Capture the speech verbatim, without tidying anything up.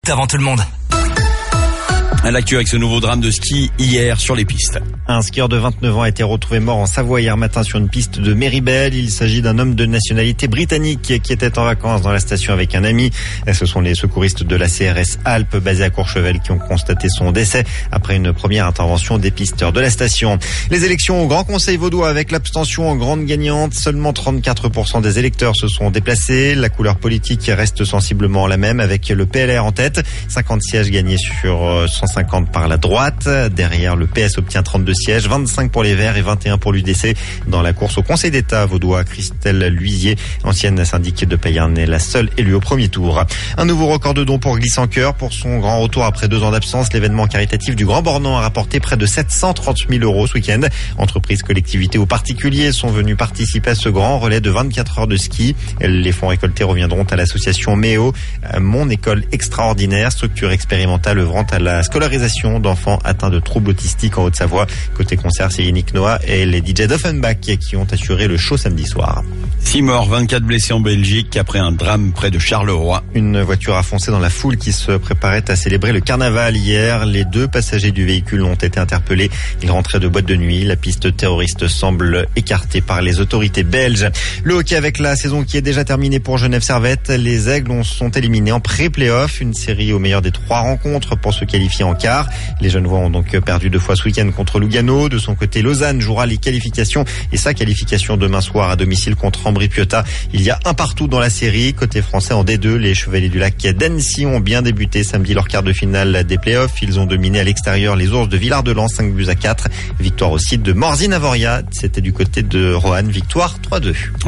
Avant tout le monde. L'actu avec ce nouveau drame de ski hier sur les pistes. Un skieur de vingt-neuf ans a été retrouvé mort en Savoie hier matin sur une piste de Méribel. Il s'agit d'un homme de nationalité britannique qui était en vacances dans la station avec un ami. Ce sont les secouristes de la C R S Alpes basés à Courchevel qui ont constaté son décès après une première intervention des pisteurs de la station. Les élections au Grand Conseil vaudois avec l'abstention en grande gagnante. Seulement trente-quatre pour cent des électeurs se sont déplacés. La couleur politique reste sensiblement la même avec le P L R en tête. cinquante sièges gagnés sur cent cinquante par la droite. Derrière, le P S obtient trente-deux sièges, vingt-cinq pour les Verts et vingt et un pour l'U D C. Dans la course au Conseil d'État vaudois, Christelle Lhuillier, ancienne syndic de Payerne, est la seule élue au premier tour. Un nouveau record de dons pour Glisse en Cœur. Pour son grand retour après deux ans d'absence, l'événement caritatif du Grand Bornand a rapporté près de sept cent trente mille euros ce week-end. Entreprises, collectivités ou particuliers sont venus participer à ce grand relais de vingt-quatre heures de ski. Les fonds récoltés reviendront à l'association Méo, Mon École Extraordinaire, structure expérimentale œuvrant à la scolarisation d'enfants atteints de troubles autistiques en Haute-Savoie. Côté concert, c'est Yannick Noah et les D J d'Offenbach qui ont assuré le show samedi soir. six morts, vingt-quatre blessés en Belgique après un drame près de Charleroi. Une voiture a foncé dans la foule qui se préparait à célébrer le carnaval hier. Les deux passagers du véhicule ont été interpellés. Ils rentraient de boîte de nuit. La piste terroriste semble écartée par les autorités belges. Le hockey avec la saison qui est déjà terminée pour Genève Servette. Les Aigles sont éliminés en pré-playoff. Une série au meilleur des trois rencontres pour se qualifier en quart. Les Genevois ont donc perdu deux fois ce week-end contre Lugano. De son côté, Lausanne jouera les qualifications et sa qualification demain soir à domicile contre Ambri-Piotta. Il y a un partout dans la série. Côté français en D deux, les Chevaliers du Lac d'Annecy ont bien débuté samedi leur quart de finale des playoffs. Ils ont dominé à l'extérieur les Ours de Villard-de-Lans, cinq buts à quatre. Victoire aussi de Morzine-Avoria. C'était du côté de Roanne. Victoire trois deux.